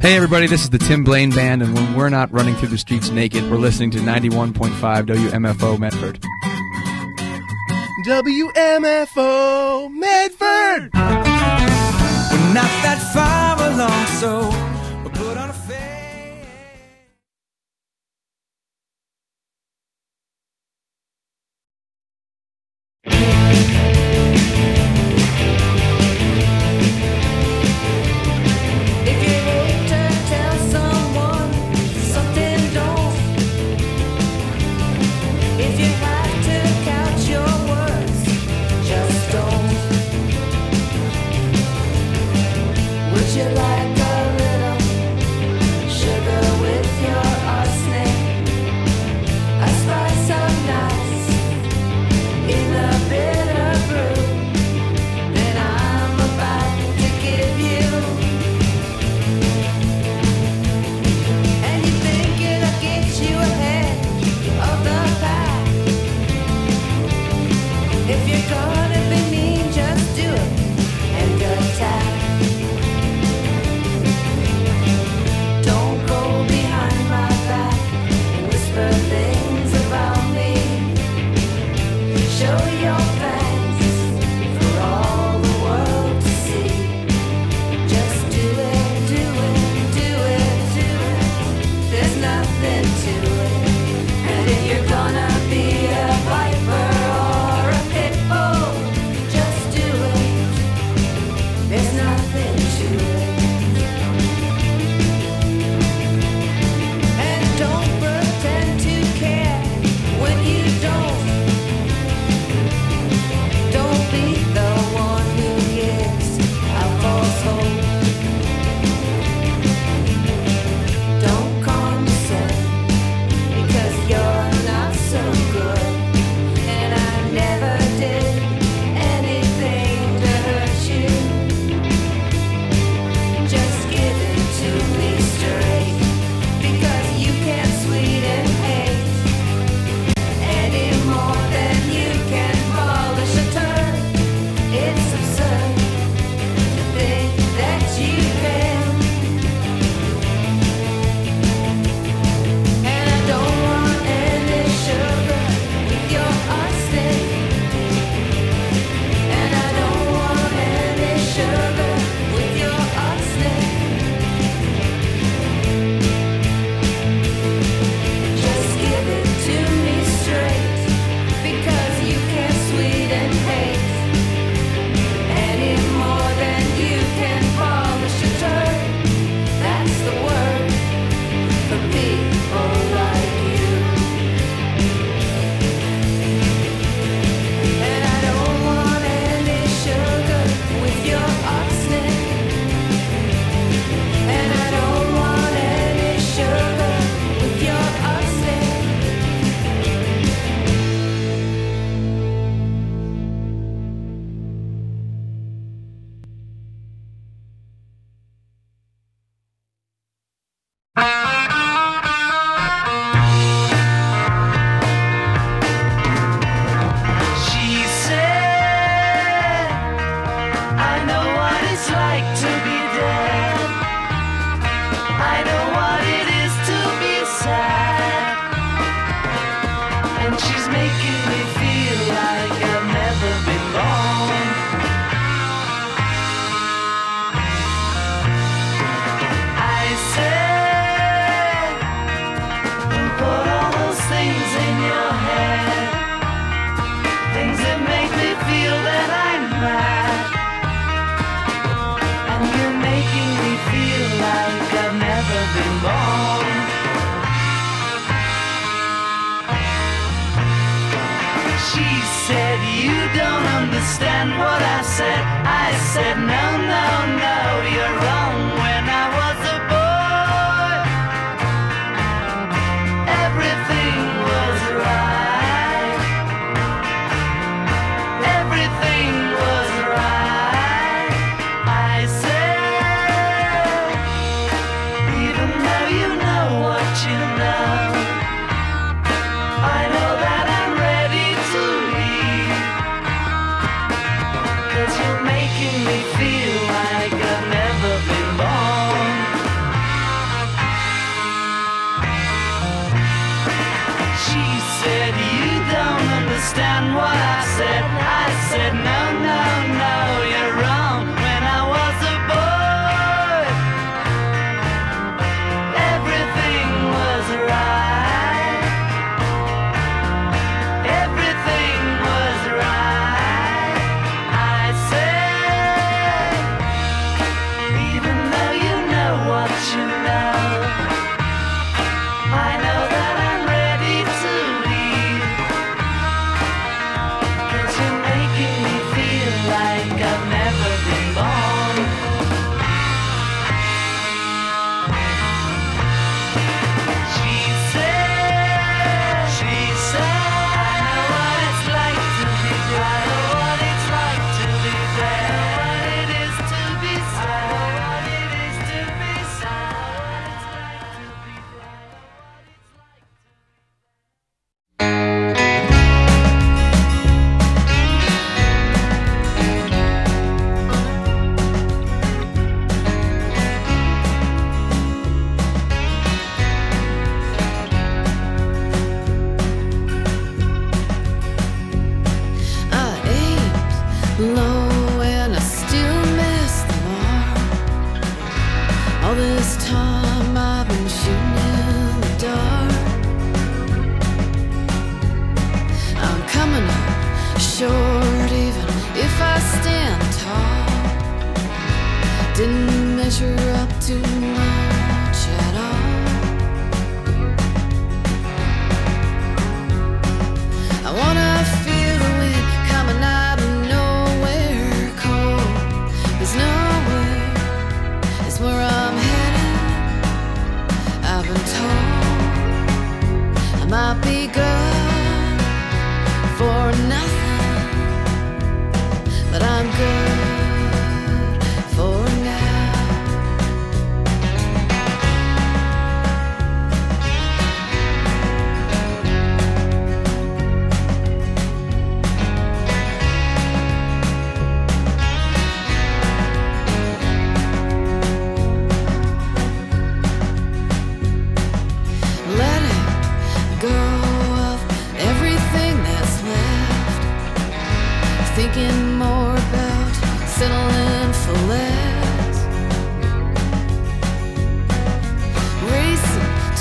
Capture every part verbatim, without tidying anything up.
Hey everybody, this is the Tim Blaine Band, and when we're not running through the streets naked, we're listening to ninety-one point five W M F O Medford. W M F O Medford! We're not that far along, so we'll put on a face. Would you like a little sugar with your arsenic? A spice of nice in a bitter brew that I'm about to give you. And you think it'll get you ahead of the pack. If you're gonna be mean, just do it and attack. Making me feel like a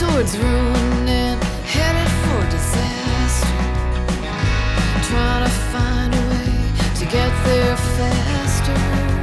towards ruin and headed for disaster. Trying to find a way to get there faster.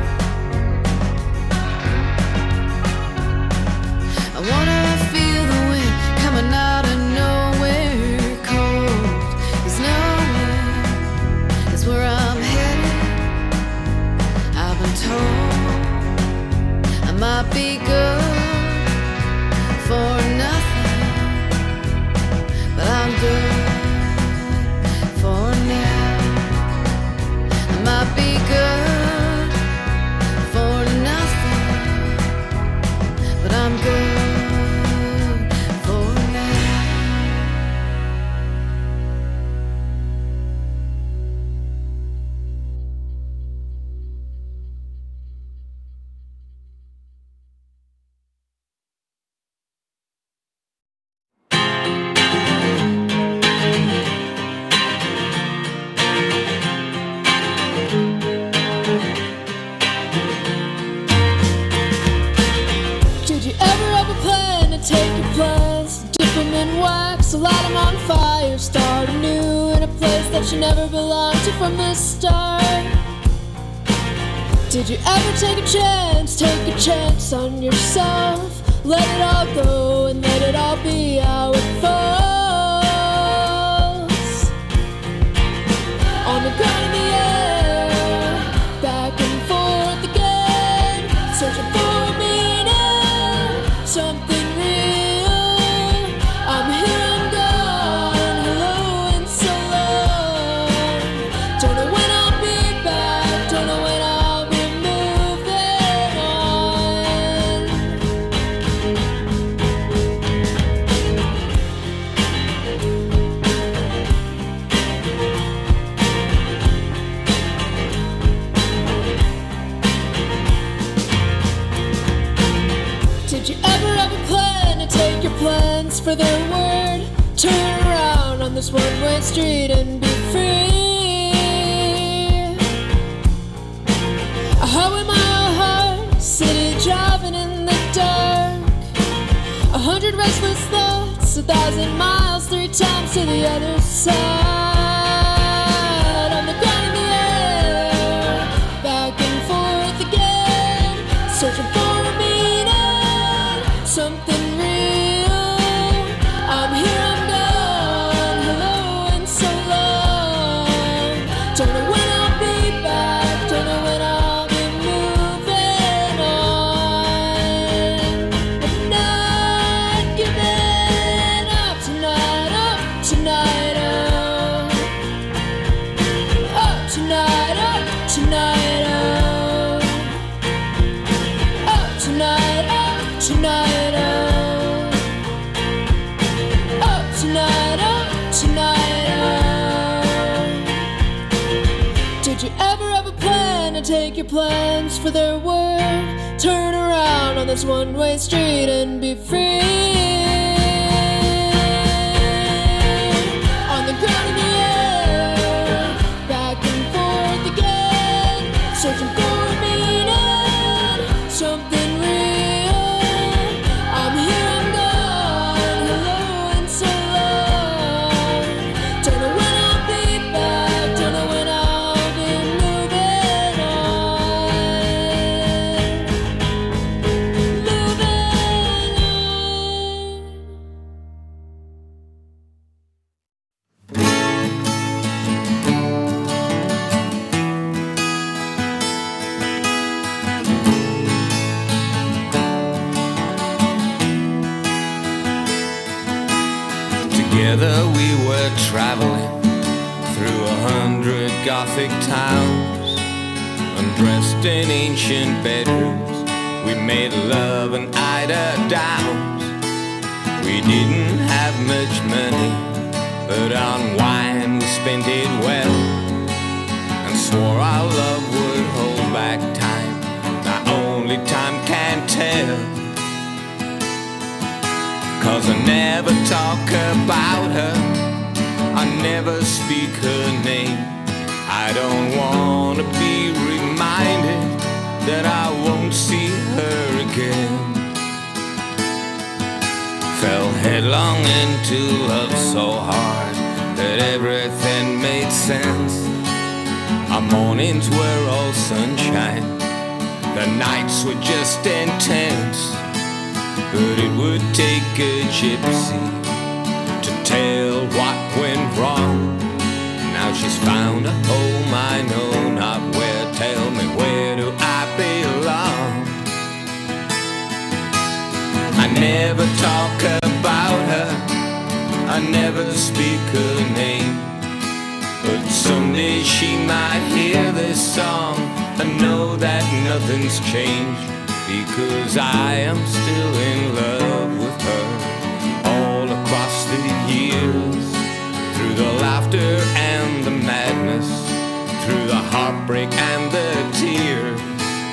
I wanna feel the wind coming out of nowhere. Cold is nowhere, is where I'm headed. I've been told I might be good for nothing, but I'm good for now. I might be good for nothing, but I'm good for now. Did you ever have a plan to take your plans, dip them in wax, light them on fire, start anew in a place that you never belonged to from the start? Did you ever take a chance, take a chance on yourself, let it all go and let it all be how it falls? On the ground in the air, back and forth again, searching for a meaning, something real. I'm here, I'm gone, hello and so long. Don't know when I'll be back, don't know when I'll be moving on. Did you ever have a plan to take your plans for their word? Turn around on this one-way street and be free. A highway mile heart, city driving in the dark. A hundred restless thoughts, a thousand miles, three times to the other side. On the ground in the air, back and forth again, searching for a meaning, something real. I'm here, I'm gone, hello and so long. Don't know when I'll be back, don't know when I'll be moving on. I'm not giving up tonight, up tonight, up. Up tonight, up tonight, up. Up tonight, up tonight, up. Up tonight, up tonight, up. Did you ever have a plan to take your plans for their word? Turn around on this one-way street and be free. On the ground in the air, back and forth again, searching for a meaning, something real. I'm here, I'm gone, hello and so long. Don't know when I'll be back, don't know when I'll be moving on. Moving Together we were traveling through a hundred Gothic towns, undressed in ancient bedrooms. We made love and eider downs. We didn't have much money, but on wine we spent it well, and swore our love would hold back time. Now only time can tell. 'Cause I never talk about her, I never speak her name. I don't wanna be reminded that I won't see her again. Fell headlong into love so hard that everything made sense. Our mornings were all sunshine, the nights were just intense. But it would take a gypsy to tell what went wrong. Now she's found a home I know not where. Tell me, where do I belong? I never talk about her, I never speak her name. But someday she might hear this song and know that nothing's changed, because I am still in love with her. All across the years, through the laughter and the madness, through the heartbreak and the tears,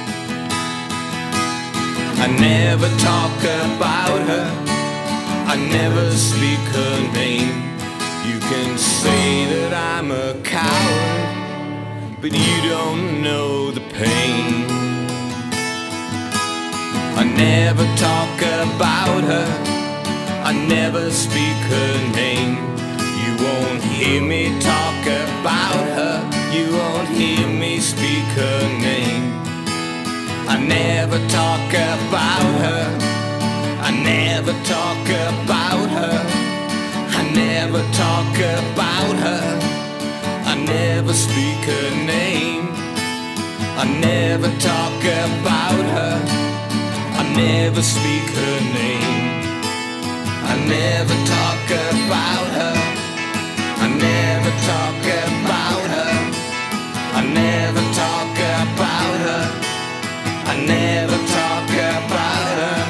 I never talk about her, I never speak her name. You can say that I'm a coward, but you don't know the pain. I never talk about her, I never speak her name. You won't hear me talk about her, you won't hear me speak her name. I never talk about her, I never talk about her, I never talk about her, I never speak her name. I never talk about her, I never speak her name. I never talk about her, I never talk about her, I never talk about her, I never talk about her.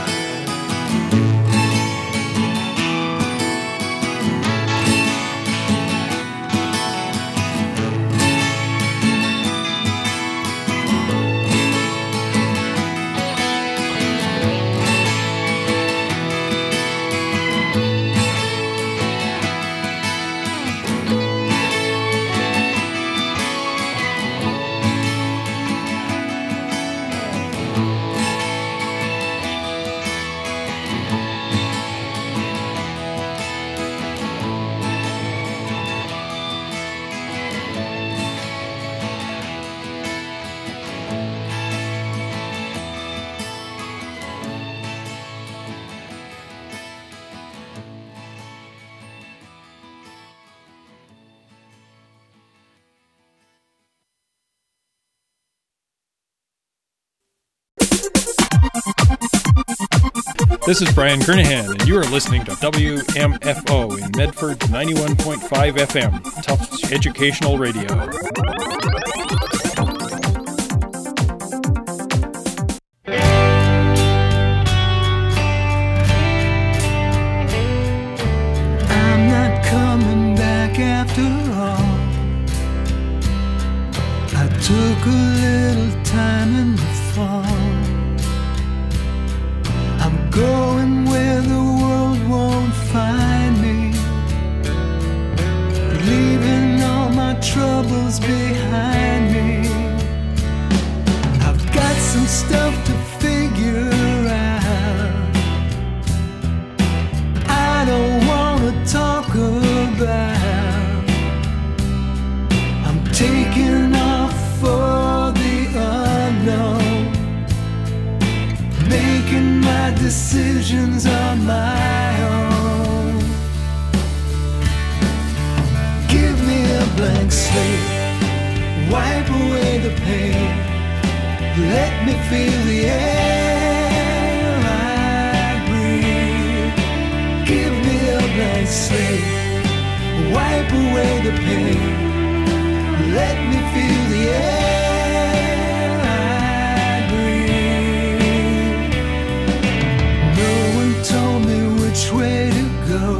This is Brian Kernahan, and you are listening to W M F O in Medford ninety-one point five F M, Tufts Educational Radio. I'm not coming back after all. I took a little time in the fall. I'm going where the world won't find me, leaving all my troubles behind me. I've got some stuff to figure out, I don't want to talk about. I'm taking off for the unknown, making my decisions on my own. Give me a blank slate, wipe away the pain, let me feel the air I breathe. Give me a blank slate, wipe away the pain, let me feel the air. Which way to go,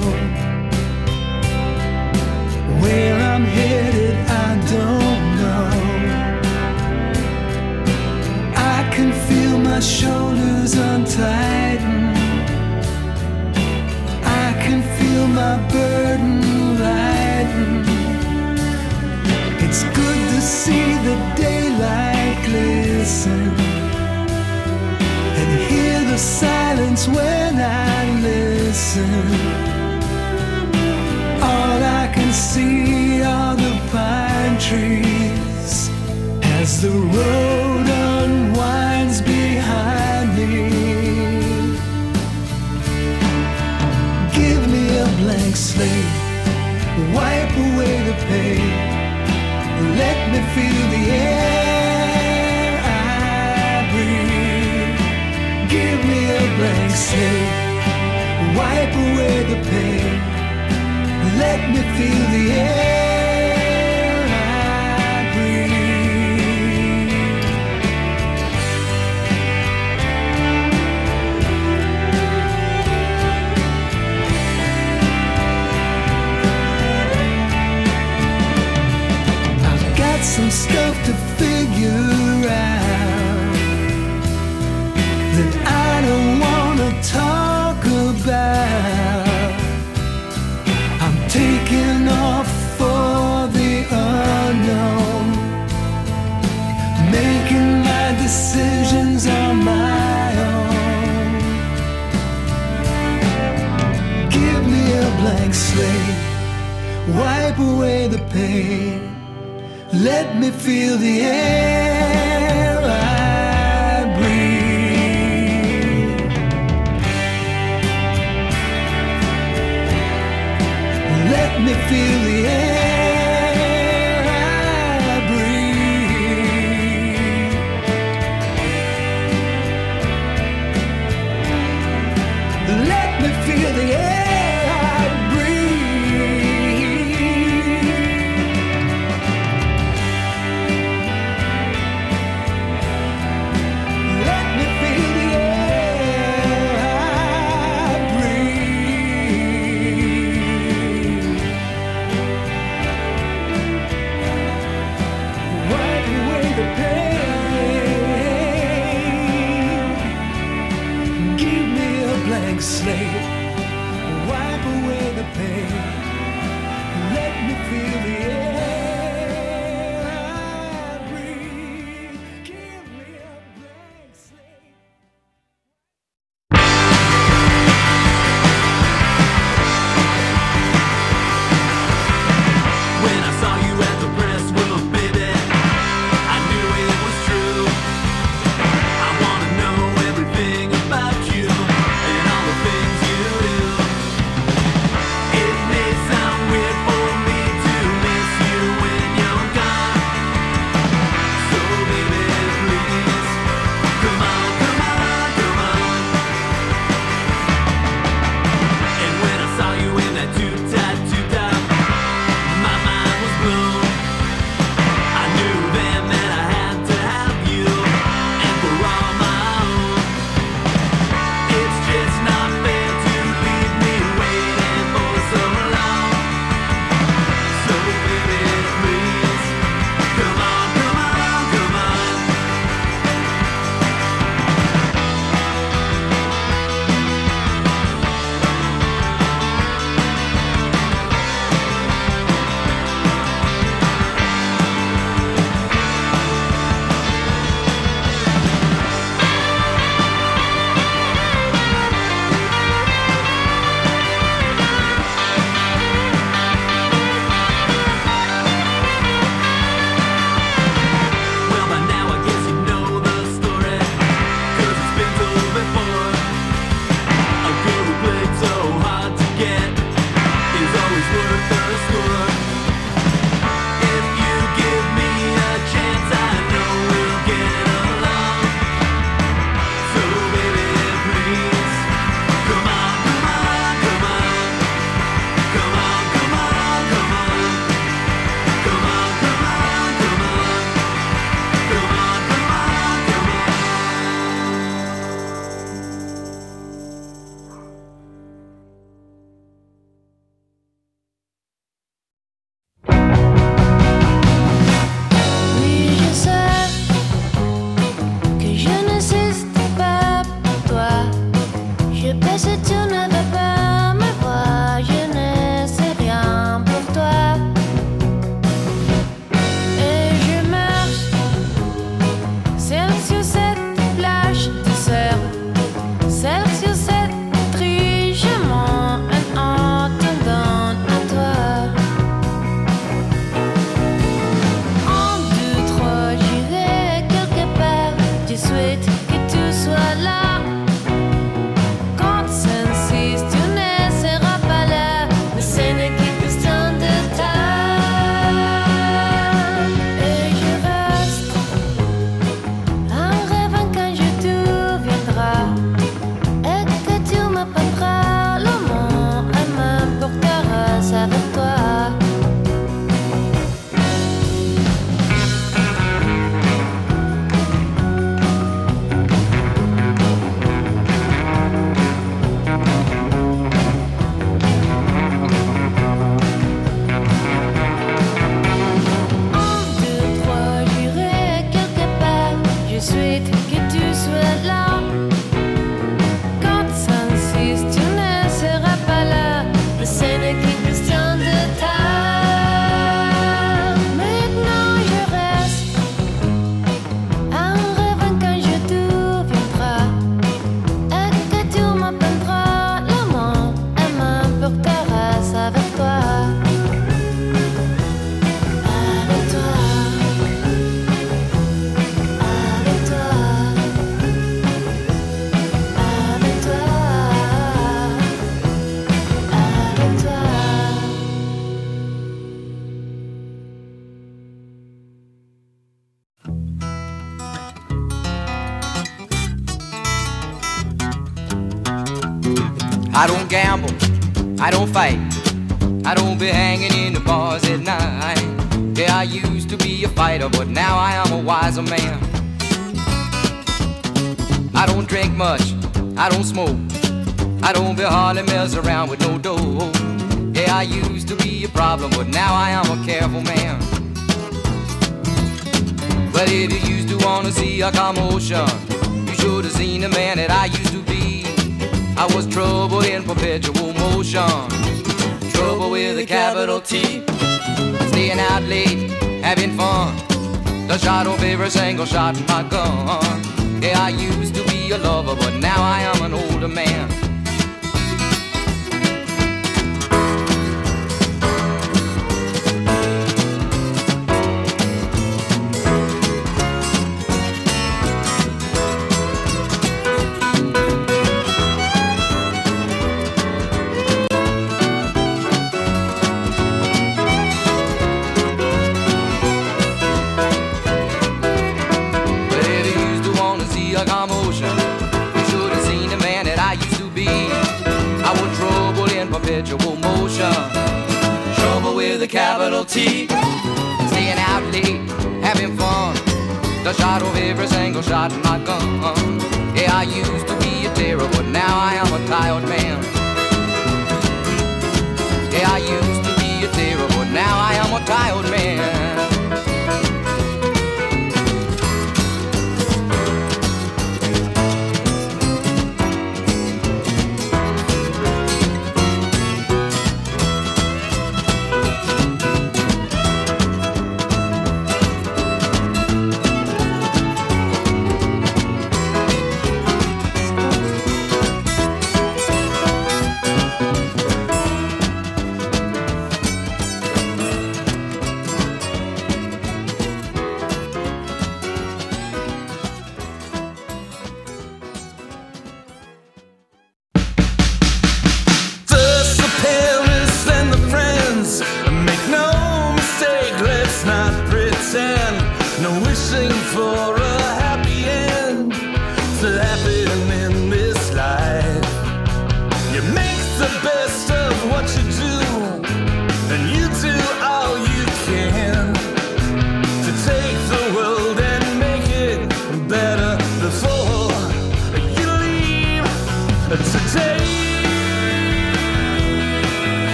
where I'm headed I don't know. I can feel my shoulders untighten, I can feel my burden lighten. It's good to see listen. All I can see are the pine trees as the road unwinds behind me. Give me a blank slate, wipe away the pain. Let me feel the air I breathe. Give me a blank slate, wipe away the pain. Let me feel the air I breathe. I've got some stuff to figure out that I don't wanna talk about. Taking off for the unknown, making my decisions on my own. Give me a blank slate, wipe away the pain. Let me feel the air I breathe. Let me feel the air I breathe. Let me feel the air I breathe. Let me feel the air I breathe. Wipe away the pain. Give me a blank slate, wipe away the pain. Let me feel the air I breathe. Give me a blank slate. When I saw you at the press world, baby, I knew it was true. I wanna know everything about you and all the things you do. It I don't gamble, I don't fight, I don't be hanging in the bars at night. Yeah, I used to be a fighter, but now I am a wiser man. I don't drink much, I don't smoke, I don't be hardly mess around with no dough. Yeah, I used to be a problem, but now I am a careful man. But if you used to wanna see a commotion, you should have seen the man that I used to be. I was trouble in perpetual motion, trouble with a capital T. Staying out late, having fun, the shot of every single shot in my gun. Yeah, I used to be a lover, but now I am an older man. Perpetual motion, trouble with a capital T. Staying out late, having fun, the shot of every single shot in my gun. Yeah, I used to be a terror, but now I am a tired man. Yeah, I used to be a terror, but now I am a tired man.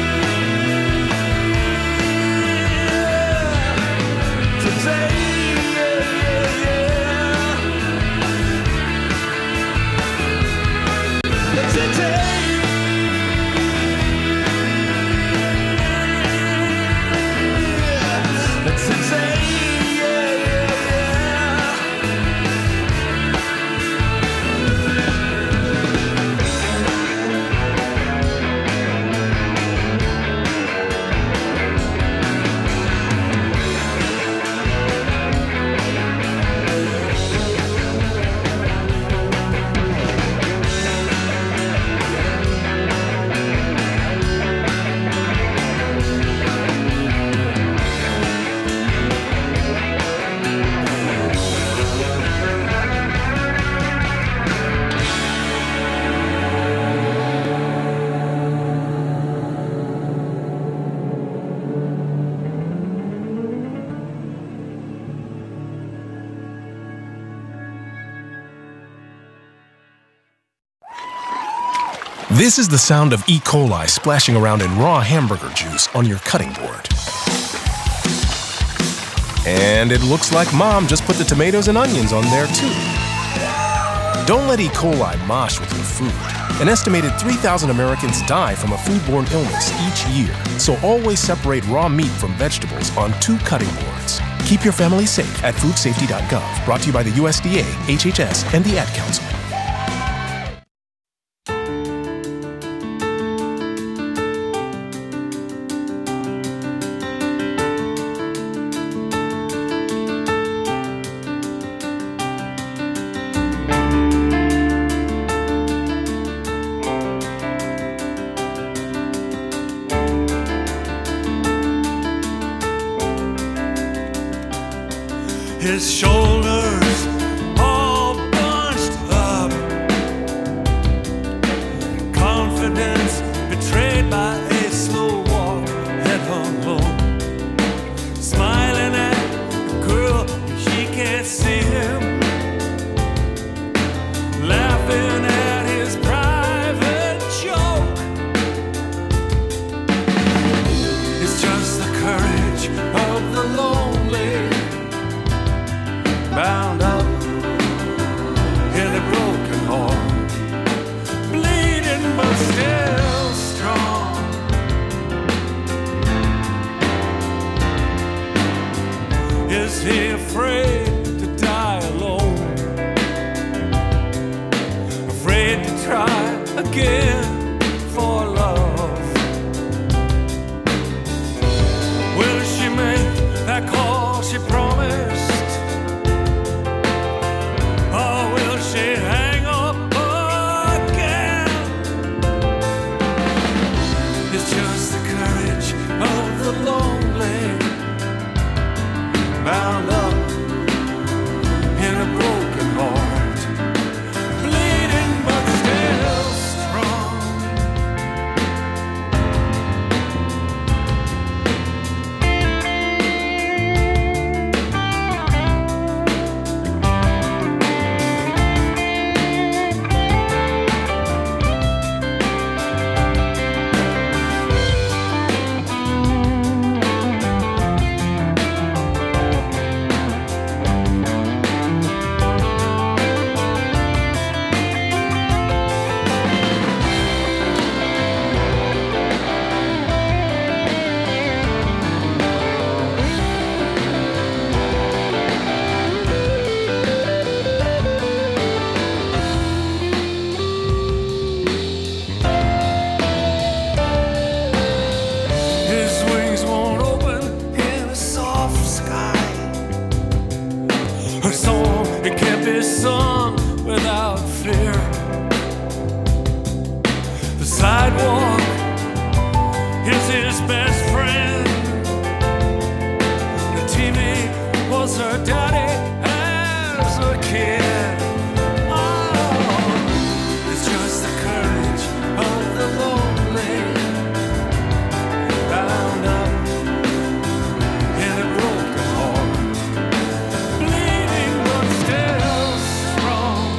Today This is the sound of E. coli splashing around in raw hamburger juice on your cutting board. And it looks like Mom just put the tomatoes and onions on there too. Don't let E. coli mosh with your food. An estimated three thousand Americans die from a foodborne illness each year, so always separate raw meat from vegetables on two cutting boards. Keep your family safe at food safety dot gov. Brought to you by the U S D A, H H S, and the Ad Council. His shoulders all bunched up, confidence betrayed by a slow walk, head hung low, smiling at the girl, she can't see him, laughing at his private joke. It's just the courage of the lonely, bound up in a broken heart, bleeding but still strong. Is he afraid to die alone? Afraid to try again for love? Will she make that call she promised? Or will she hang up again? It's just the courage of the lonely, bound up in a broken heart, bleeding but still strong. His wings won't open in a soft sky. Her song, it can't be sung without fear. The sidewalk is his best friend. The T V was her daddy as a kid. Oh, it's just the courage of the lonely, bound up in a broken heart, bleeding but still strong.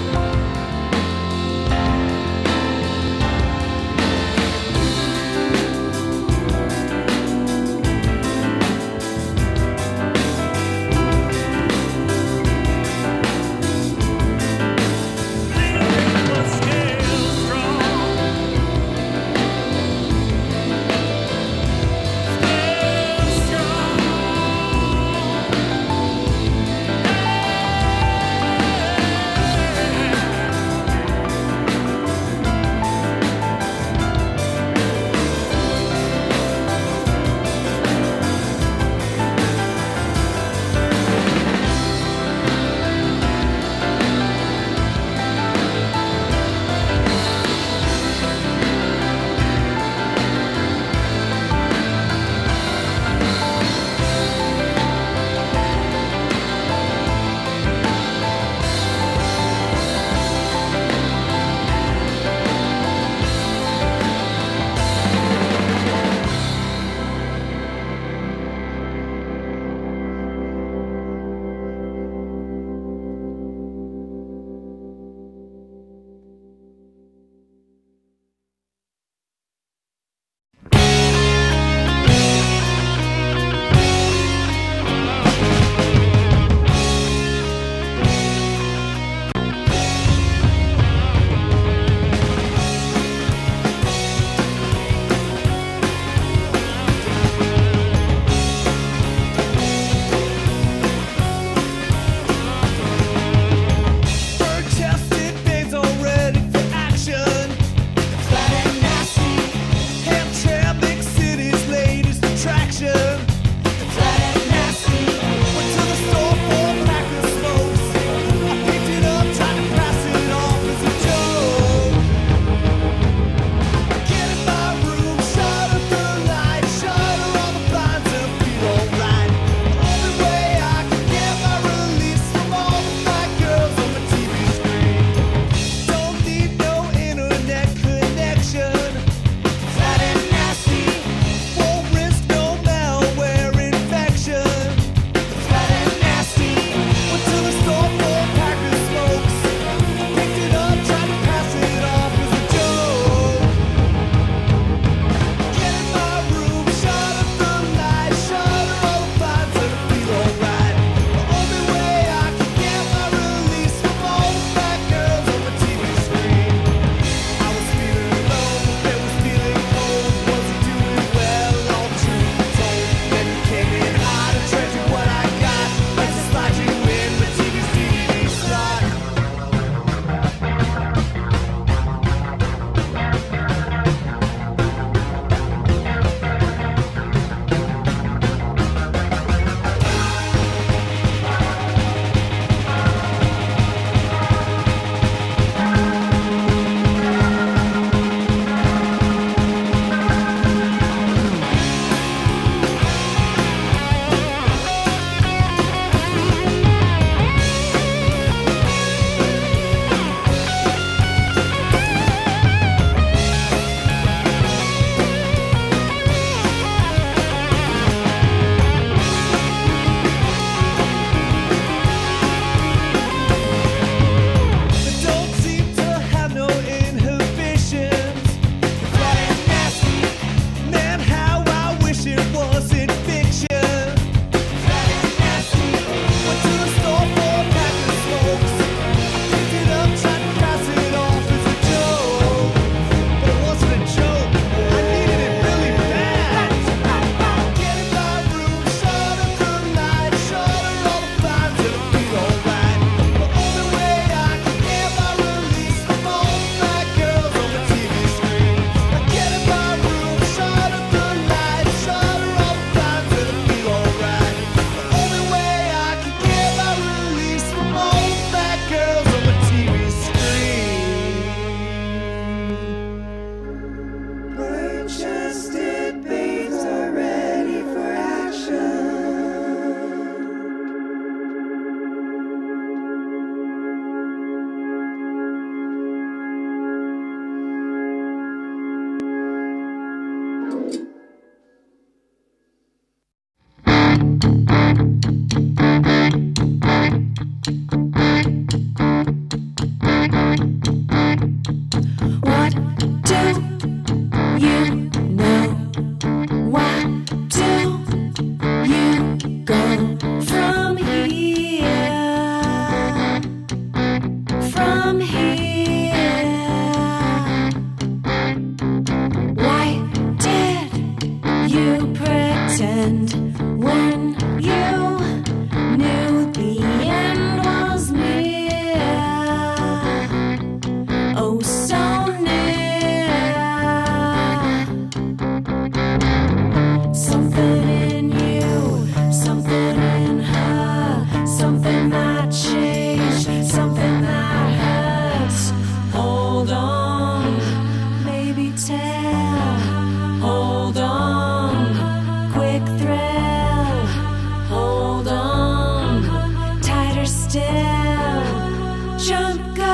still. Jump, go.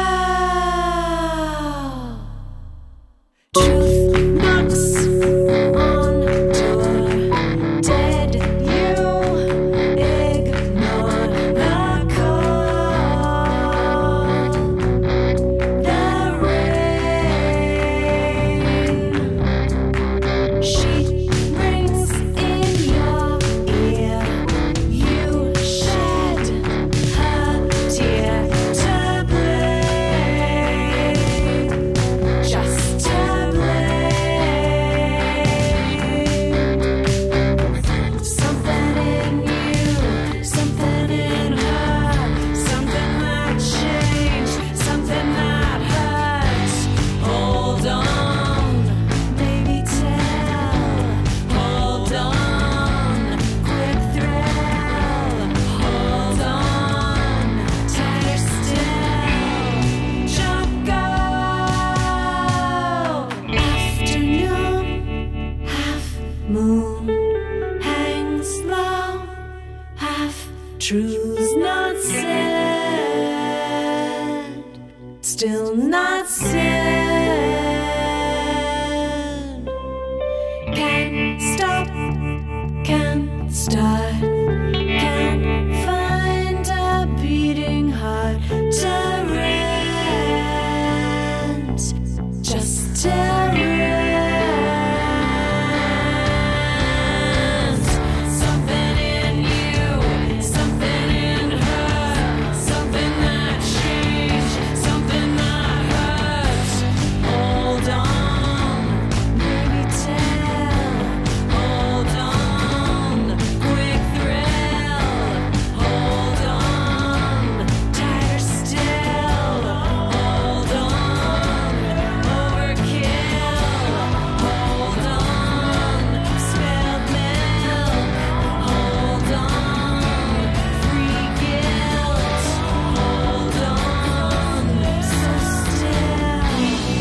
Truth knocks on door. Dead, you ignore the call. The rain. She rings in your ear. You shed her tear to blame. Just to blame. Something in you, something in her, something that changed, something that hurts. Hold on, baby, tell. Hold on, quick thrill. Hold on, tighter still. Jump, go. Afternoon, half moon hangs low, half truths not said, still not said. Can't stop, can't start, can't find a beating heart to rent, just to rent. Something in you, something in her, something that changed, something that hurts. Hold on, baby, tell. Hold on, quick thrill. Hold on, tighter still. Hold on, overkill. Hold on, spilled milk. Hold on, free guilt. Hold on, so still.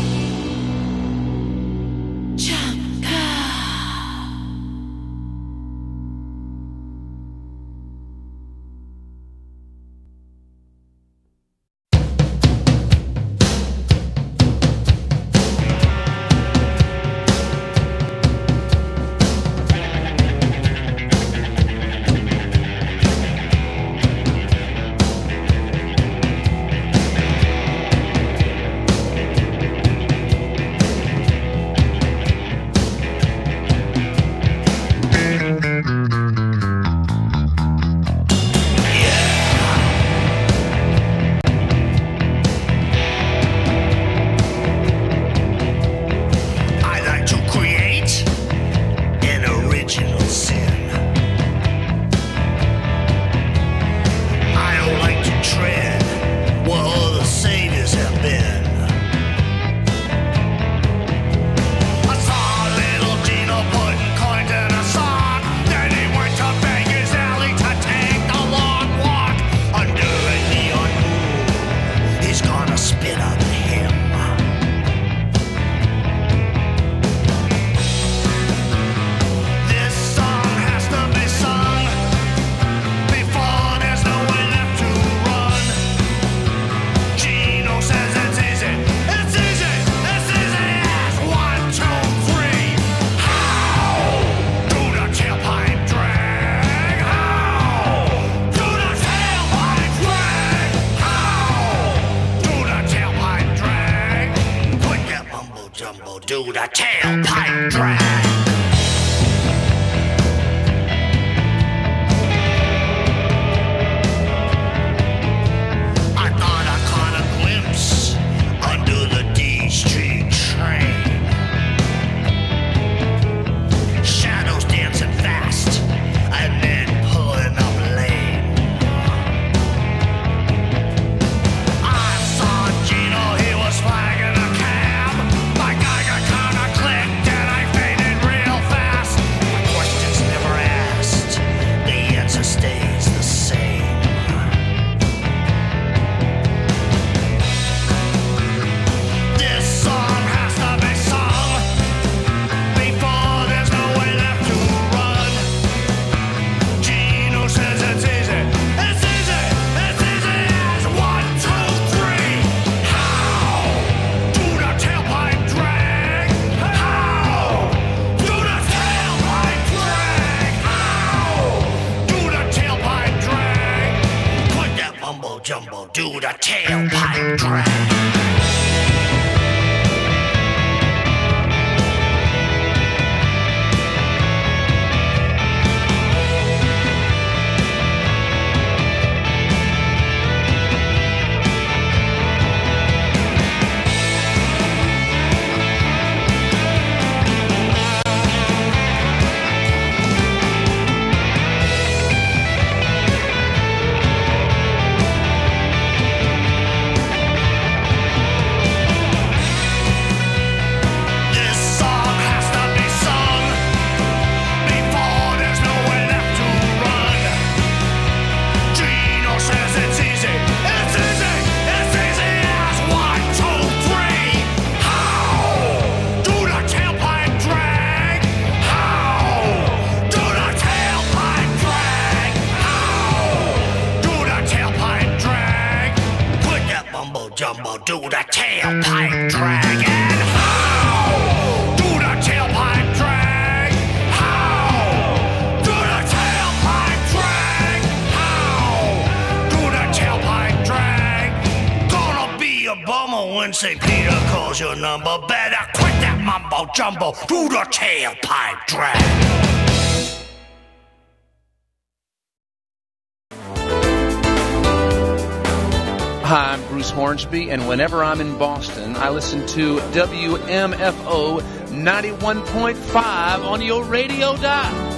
Jump, go. I like to create an original sin. I don't like to tread where other saviors have been. I saw little Gino putting coins in a sock. Then he went to Vegas Alley to take the long walk. Undoing the undoing, he's gonna spit on him. This song has to be sung before there's nowhere left to run. Gino says it's easy, it's easy, it's easy as one, two, three. How do the tailpipe drag? How do the tailpipe drag? How do the tailpipe drag? Put that mumbo jumbo, do the tailpipe drag. I thought I caught a glimpse under the D Street train. Shadows dancing fast and then pulling up lane. I saw Gino, he was flagging a cab. My Geiger counter clicked and I faded jumbo, do the tailpipe drag. Jumbo, do the tailpipe drag. And how? Do the tailpipe drag. How? Do the tailpipe drag. How? Do the tailpipe drag. Gonna be a bummer when Saint Peter calls your number. Better quit that mumbo jumbo. Do the tailpipe drag. Hi, I'm Bruce Hornsby, and whenever I'm in Boston, I listen to W M F O ninety-one point five on your radio dial.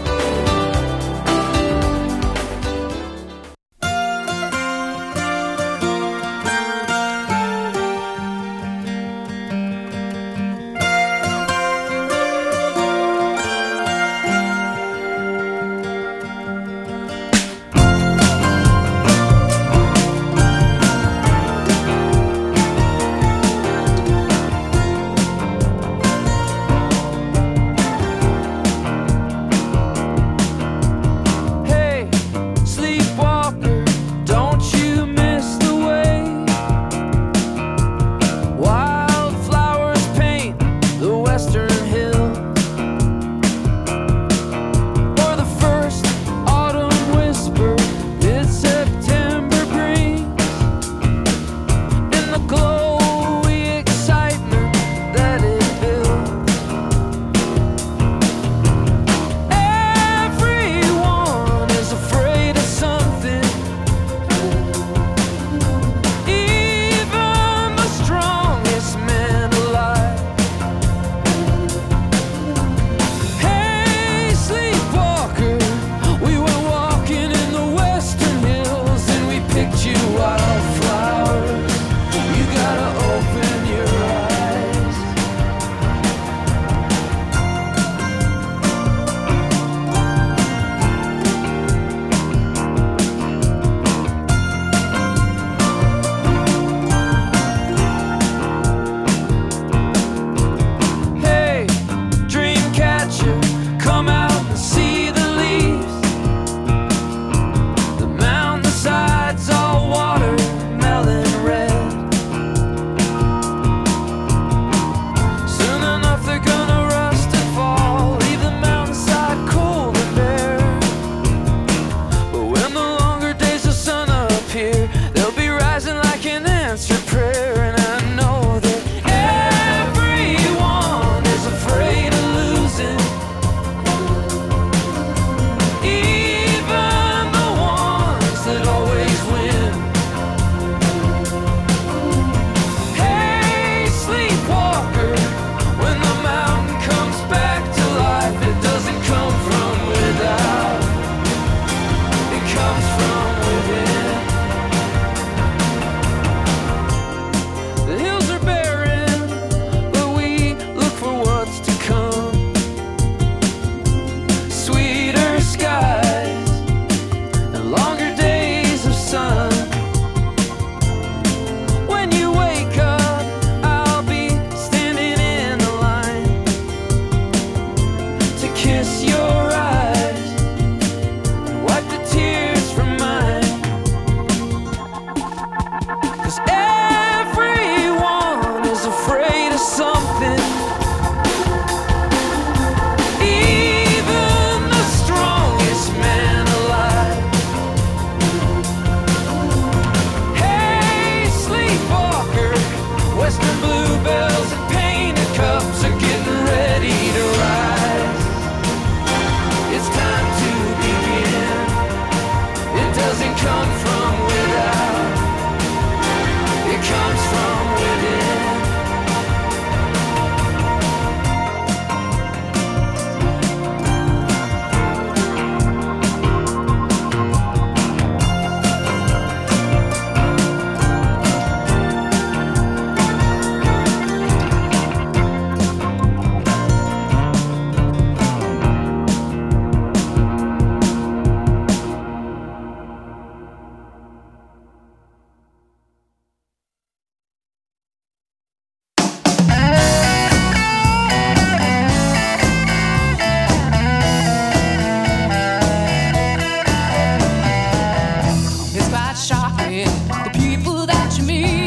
me.